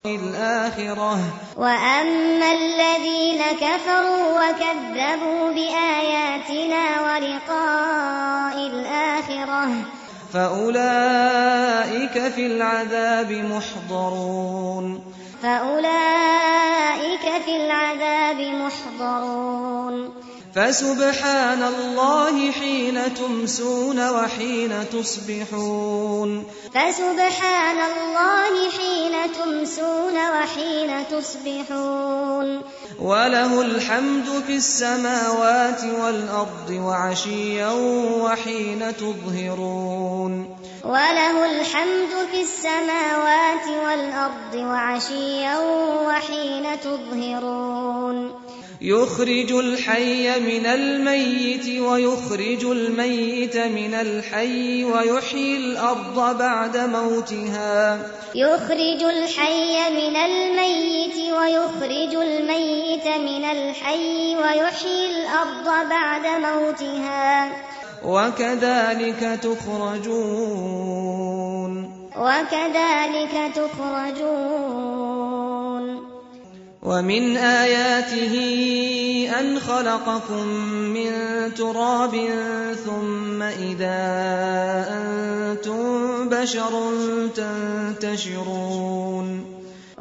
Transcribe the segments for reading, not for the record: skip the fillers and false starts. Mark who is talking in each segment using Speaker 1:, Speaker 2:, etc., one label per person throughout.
Speaker 1: الآخرة
Speaker 2: وأما الذين كفروا وكذبوا بآياتنا ولقاء الآخرة
Speaker 1: فأولئك في العذاب محضرون فسبحان الله حين تمسون وحين تصبحون وله الحمد في السماوات والأرض وعشيا وحين تظهرون يخرج الحي من الميت ويخرج الميت من الحي ويحيي الأرض بعد موتها وكذلك تخرجون ومن آياته أن خلقكم من تراب ثم إذا أنتم بشر تنتشرون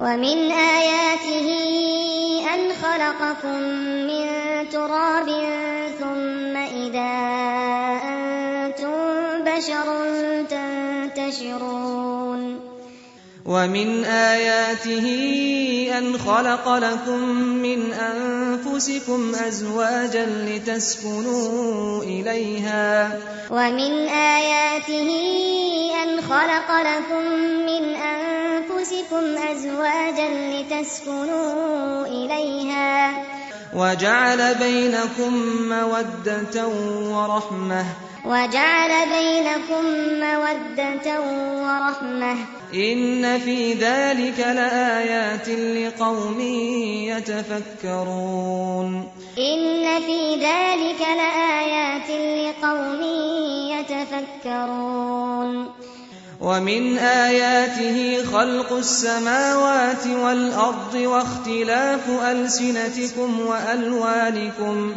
Speaker 1: ومن آياته أن خلق لكم من أنفسكم أزواجا لتسكنوا إليها وجعل بينكم مودة ورحمة إن في ذلك لآيات لقوم يتفكرون ومن آياته خلق السماوات والأرض واختلاف ألسنتكم وألوانكم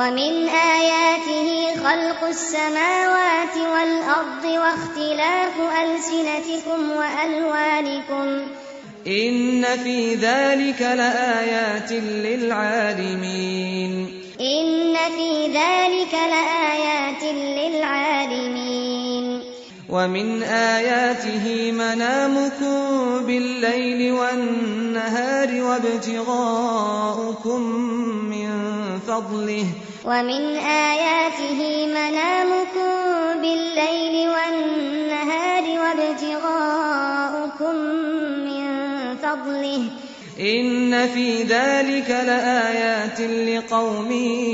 Speaker 1: إن في ذلك لآيات للعالمين ومن آياته منامكم بالليل والنهار وابتغاؤكم من فضله إن في ذلك لآيات لقوم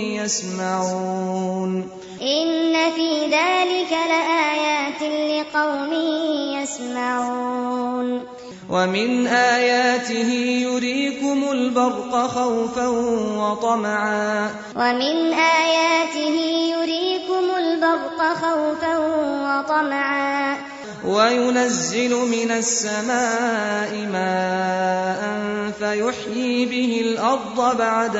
Speaker 1: يسمعون ومن آياته يريكم البرق خوفا وطمعا وينزل من السماء ماء فيحيي به الأرض بعد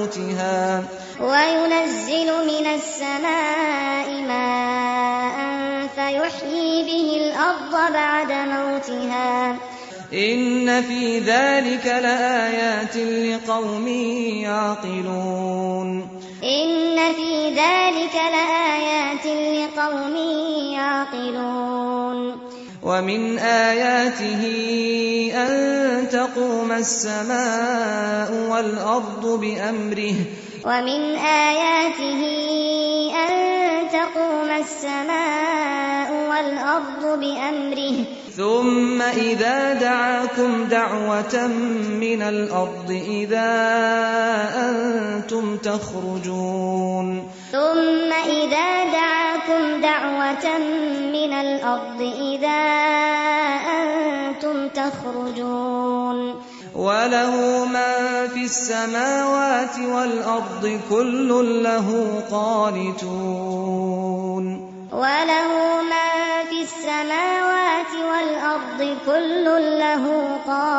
Speaker 1: موتها إن في ذلك لآيات لقوم يعقلون ومن آياته أن تقوم السماء والأرض بأمره ثم إذا دعاكم دعوة من الأرض إذا أنتم تخرجون وله من في السماوات والأرض كل له قانتون
Speaker 2: والأرض كل له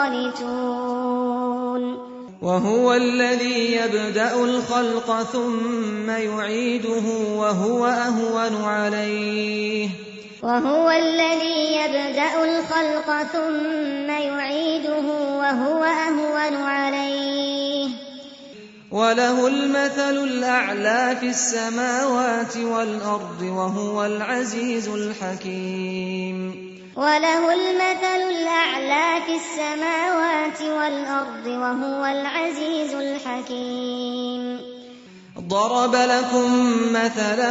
Speaker 2: قانتون
Speaker 1: وهو الذي يبدأ الخلق ثم يعيده وهو أهون عليه
Speaker 2: وهو الذي يبدأ الخلق ثم يعيده وهو أهون عليه
Speaker 1: وله المثل الأعلى في السماوات والأرض وهو العزيز الحكيم
Speaker 2: وله المثل الأعلى في السماوات والأرض وهو العزيز الحكيم
Speaker 1: ضرب لكم مثلا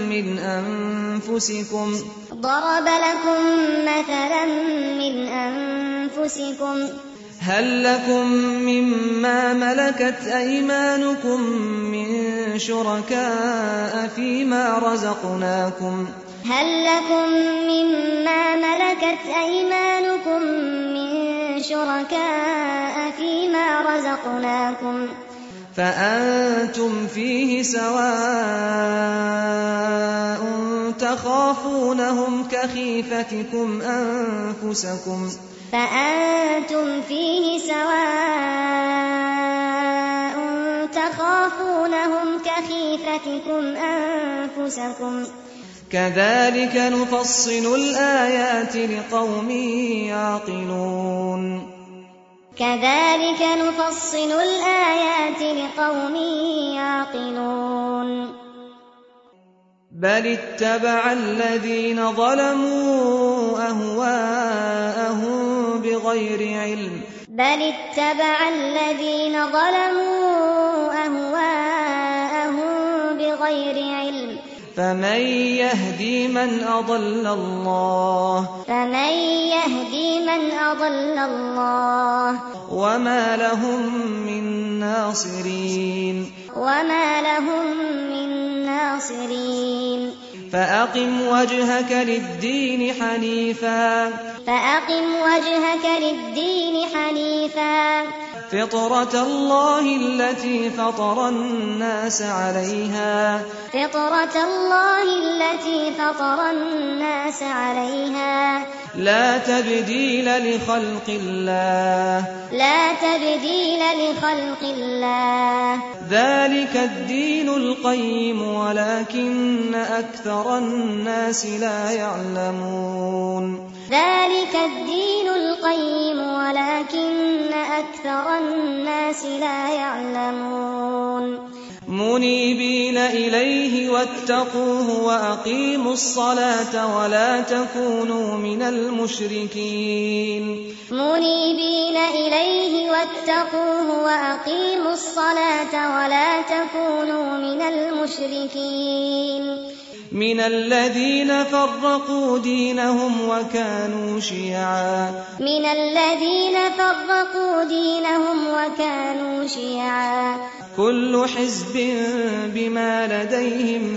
Speaker 1: من أنفسكم هل لكم مما ملكت أيمانكم من شركاء فيما رزقناكم فأنتم فيه سواء تخافونهم كخيفتكم أنفسكم كذلك نفصل الآيات لقوم يعقلون بل اتبع الذين ظلموا أهواءهم بغير علم فمن يهدي من أضل الله وما لهم من ناصرين فأقم وجهك للدين حنيفا فطرة الله التي فطر الناس عليها لا تبديل لخلق الله ذلك الدين القيم ولكن أكثر الناس لا يعلمون منيبين إليه واتقوه وأقيموا الصلاة ولا تكونوا من المشركين من الذين فرقوا دينهم وكانوا شيعا كل حزب بما لديهم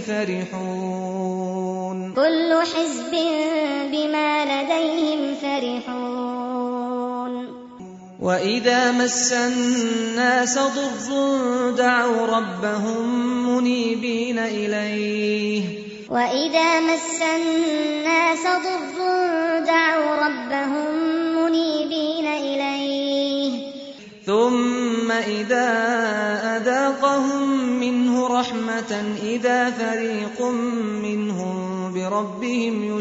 Speaker 1: فرحون وإذا مس الناس ضر دعوا ربهم منيبين إليه ثم إذا أذاقهم منه رحمة إذا فريق منهم بربهم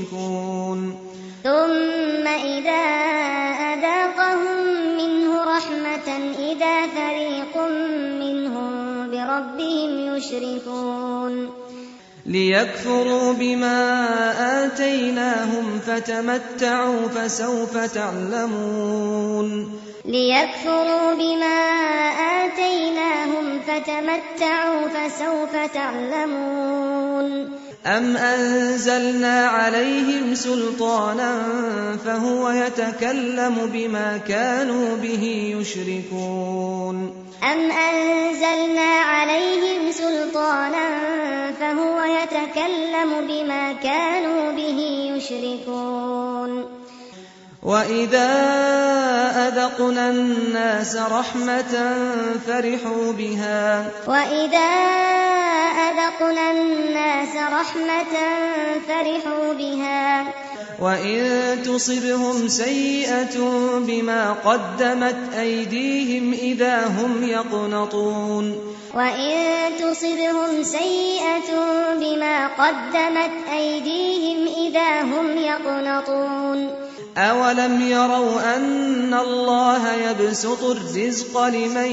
Speaker 1: يشركون ليكفروا بما آتيناهم فتمتعوا فسوف تعلمون أم أنزلنا عليهم سلطانا فهو يتكلم بما كانوا به يشركون وإذا أذقنا الناس رحمة فرحوا بها وإن تصبهم سيئة بما قدمت أيديهم إذا هم يقنطون
Speaker 2: وإن تصبهم سيئة بما قدمت أيديهم إذا هم يقنطون
Speaker 1: أولم يروا أن الله يبسط الرزق لمن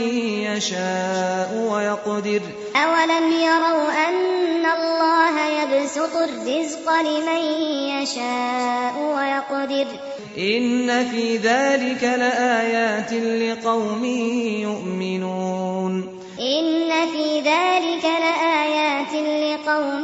Speaker 1: يشاء ويقدر
Speaker 2: أولم يروا أن الله يبسط الرزق لمن يشاء ويقدر
Speaker 1: إن في ذلك لآيات لقوم يؤمنون
Speaker 2: إن في ذلك لآيات لقوم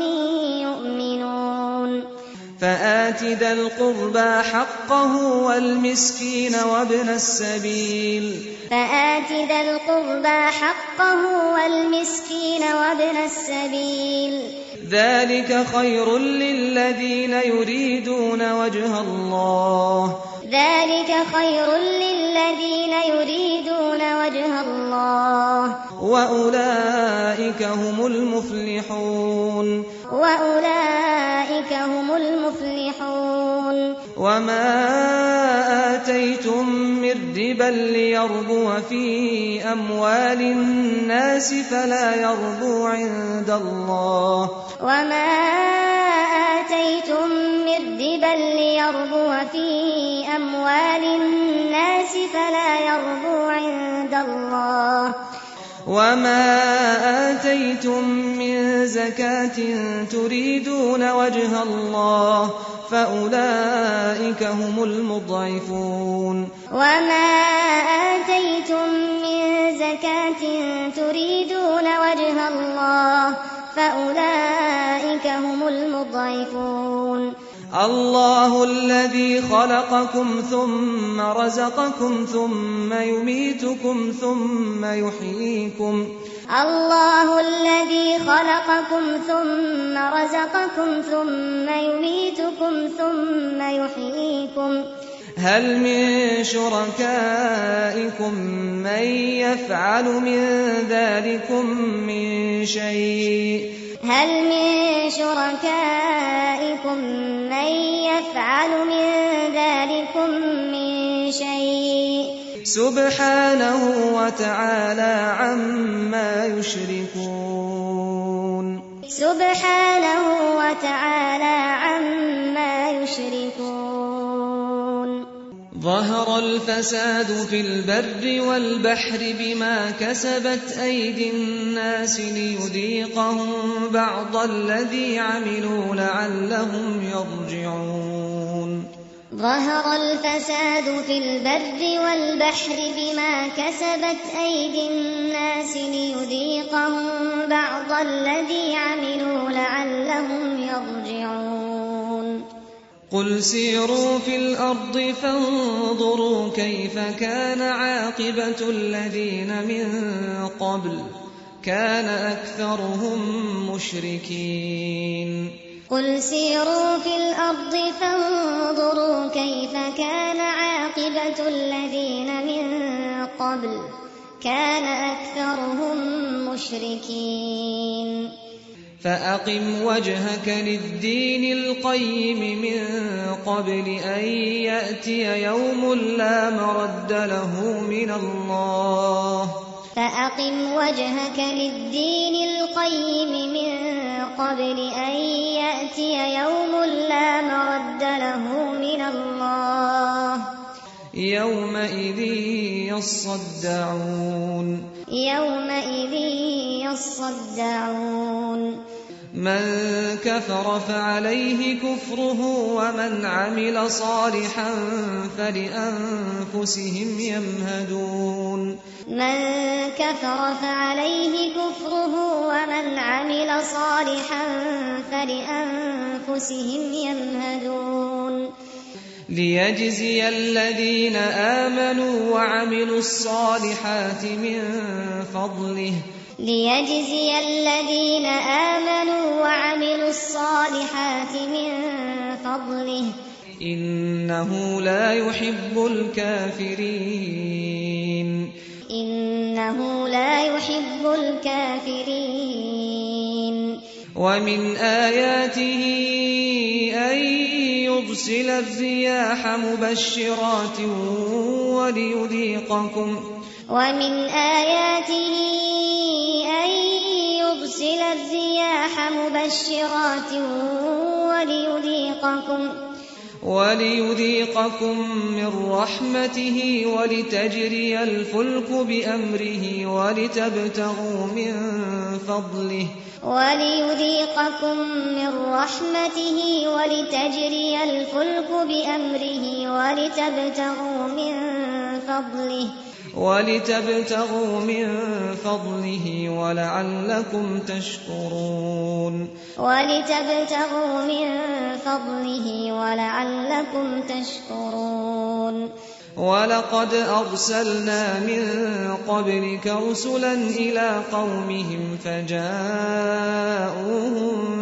Speaker 2: يؤمنون
Speaker 1: فآت ذا القربى حقه والمسكين وابن السبيل
Speaker 2: فآت ذا القربى حقه والمسكين وابن السبيل
Speaker 1: ذلك خير للذين يريدون وجه الله
Speaker 2: ذلك خير للذين يريدون وجه الله
Speaker 1: وأولئك هم المفلحون
Speaker 2: وأولئك هم المفلحون
Speaker 1: وما آتيتم من ربا ليربو في أموال الناس فلا يربو عند الله
Speaker 2: وما آتيتم من ربا ليربو في أموال الناس فلا يربو عند الله
Speaker 1: وما آتيتم من زكاة تريدون وجه الله فأولئك هم المضعفون
Speaker 2: وما آتيتم من زكاة تريدون وجه الله فأولئك هم المضعفون
Speaker 1: الله الذي خلقكم ثم رزقكم ثم يميتكم ثم يحييكم
Speaker 2: الله الذي خلقكم ثم رزقكم ثم يميتكم ثم يحييكم
Speaker 1: هل من شركائكم من يفعل من ذلكم من شيء
Speaker 2: هل من شركائكم من يفعل من ذلكم من شيء
Speaker 1: سبحانه وتعالى عما يشركون
Speaker 2: سبحانه وتعالى عما يشركون
Speaker 1: ظهر الفساد في البر والبحر بما كسبت أيدي الناس ليذيقهم بعض الذي عملوا لعلهم يرجعون
Speaker 2: ظهر الفساد في البر والبحر بما كسبت أيدي الناس ليذيقهم بعض الذي عملوا لعلهم يرجعون
Speaker 1: قل سيروا في الأرض فانظروا كيف كان عاقبة الذين من قبل كان أكثرهم مشركين
Speaker 2: قل سيروا في الأرض فانظروا كيف كان عاقبة الذين من قبل كان أكثرهم مشركين
Speaker 1: فأقم وجهك للدين القيم من قبل أن يأتي يوم لا مرد له من الله
Speaker 2: فأقم وجهك للدين القيم من قبل أن يأتي يوم لا مرد له من الله
Speaker 1: يومئذ يصدعون
Speaker 2: يومئذ يصدعون
Speaker 1: من كفر فعليه كفره ومن عمل صالحا فلأنفسهم يمهدون
Speaker 2: من كفر فعليه كفره ومن عمل صالحا فلأنفسهم يمهدون
Speaker 1: ليجزي الذين آمنوا وعملوا الصالحات من فضله
Speaker 2: ليجزي الذين آمنوا وعملوا الصالحات من فضله
Speaker 1: إنه لا يحب الكافرين
Speaker 2: إنه لا يحب الكافرين
Speaker 1: ومن آياته أن يرسل الرياح مبشرات وليذيقكم
Speaker 2: ومن آياته أن يرسل الرياح مبشرات
Speaker 1: وليذيقكم من رحمته ولتجري الفلك بأمره ولتبتغوا من فضله ولعلكم تشكرون ولقد أرسلنا من قبلك رسلا إلى قومهم فجاءوهم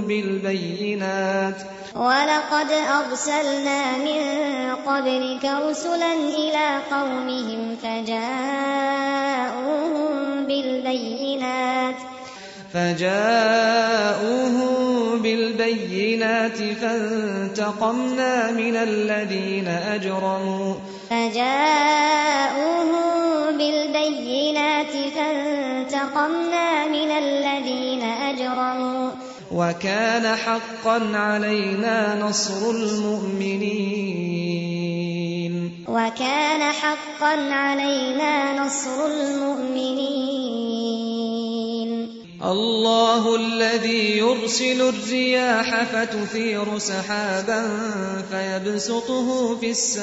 Speaker 1: بالبينات فانتقمنا من الذين أجرموا وكان حقا علينا نصر المؤمنين الله الذي يرسل الرياح فتثير سحابا فيبسطه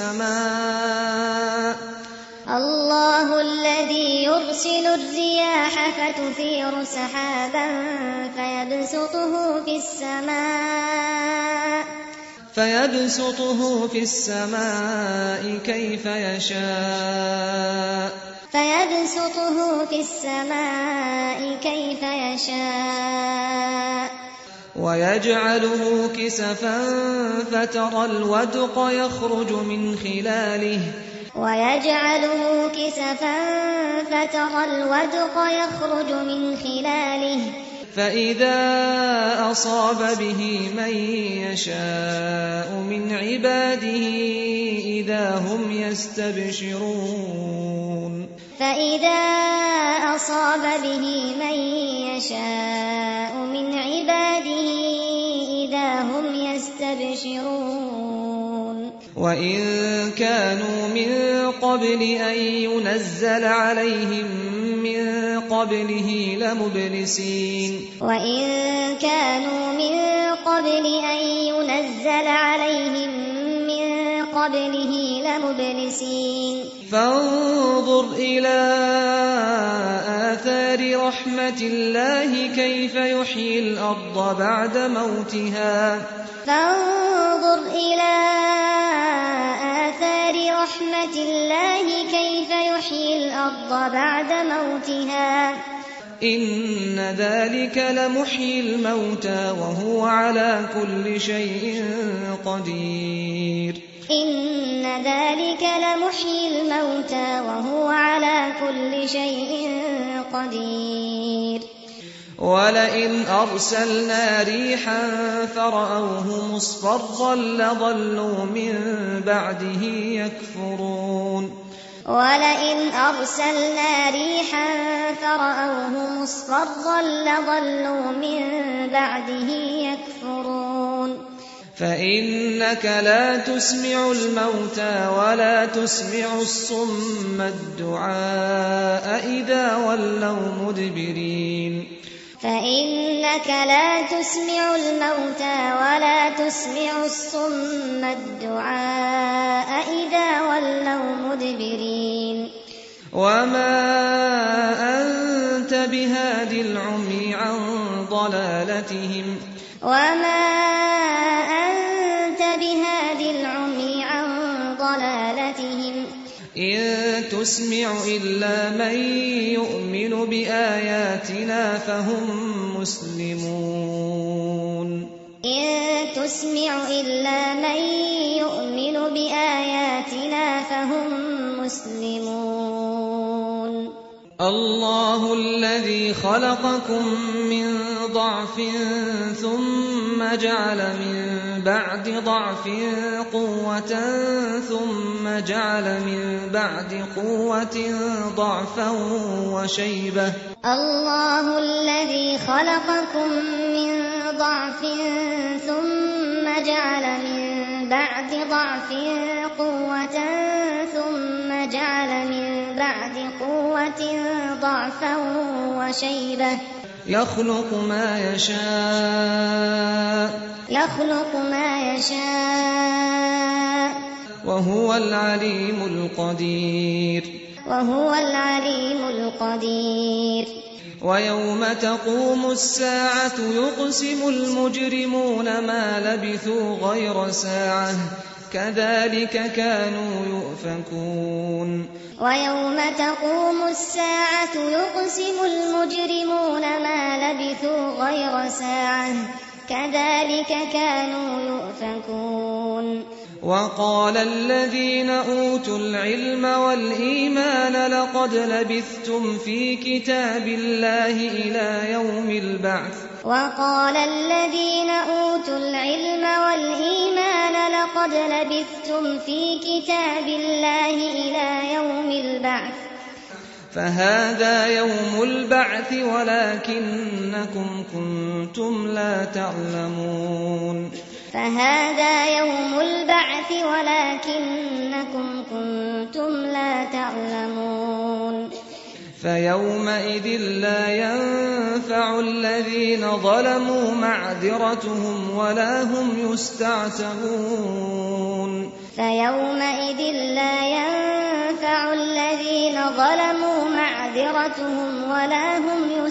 Speaker 1: في السماء كيف يشاء ويجعله كسفا فترى الودق يخرج من خلاله فإذا أصاب به من يشاء من عباده إذا هم يستبشرون وإن كانوا من قبل أن ينزل عليهم من قبله لمبلسين فانظر إلى آثار رحمة الله كيف يحيي الأرض بعد موتها إن ذلك لمحيي الموتى وهو على كل شيء قدير ولئن أرسلنا ريحا فرأوه مصفرا لظلوا من بعده يكفرون فإنك لا تسمع الموتى ولا تسمع الصم الدعاء إذا ولوا مدبرين وما أنت بهاد العمي عن ضلالتهم إن تسمع إلا من يؤمن بآياتنا فهم مسلمون الله الذي خلقكم من ضعف ثم ثم جعل من بعد ضعف قوة ثم جعل من بعد قوة ضعفا وشيبة.
Speaker 2: الله الذي خلقكم من ضعف ثم جعل من بعد ضعف قوة ثم جعل من بعد قوة ضعفا وشيبة.
Speaker 1: يخلق ما يشاء وهو العليم القدير. ويوم تقوم الساعة يقسم المجرمون ما لبثوا غير ساعة كذلك كانوا يؤفكون.
Speaker 2: ويوم تقوم الساعة يقسم المجرمون ما لبثوا غير ساعة كذلك كانوا يؤفكون.
Speaker 1: وقال الذين أوتوا العلم والإيمان لقد لبثتم في كتاب الله إلى يوم البعث.
Speaker 2: وقال الذين أوتوا العلم والإيمان لقد لبثتم في كتاب الله إلى يوم البعث.
Speaker 1: فهذا يوم البعث ولكنكم كنتم لا تعلمون.
Speaker 2: فهذا يوم البعث ولكنكم كنتم لا تعلمون.
Speaker 1: فيومئذ لا ينفع الذين ظلموا معذرتهم ولا هم يستعتبون.
Speaker 2: فيومئذ لا ينفع الذين ظلموا معذرتهم ولا هم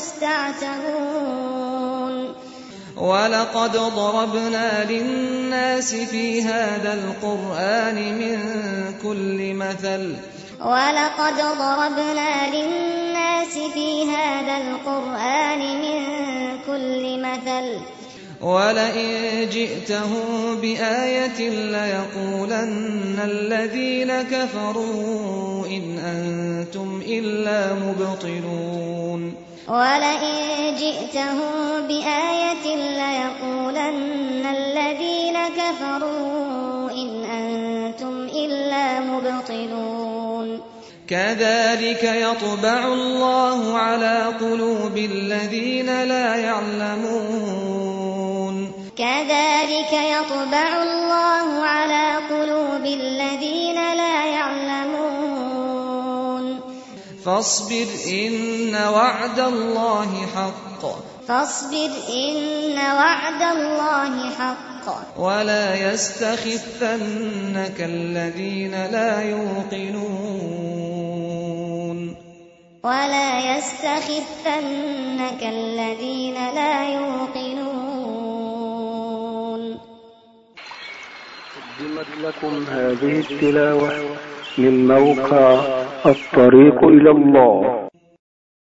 Speaker 2: يستعتبون.
Speaker 1: ولقد ضربنا للناس في هذا القرآن من كل مثل.
Speaker 2: ولقد ضربنا للناس في هذا القرآن من كل مثل.
Speaker 1: ولئن جئتهم بآية ليقولن الذين كفروا إن أنتم إلا مبطلون.
Speaker 2: ولئن جئتهم بآية ليقولن الذين كفروا إن أنتم إلا مبطلون.
Speaker 1: كذلك يطبع الله على قلوب الذين لا يعلمون.
Speaker 2: كذلك يطبع الله على قلوب الذين لا يعلمون.
Speaker 1: فاصبر إن وعد الله حق. ولا يستخفنك الذين لا يوقنون.
Speaker 3: قدمت لكم هذه التلاوة من موقع الطريق إلى الله.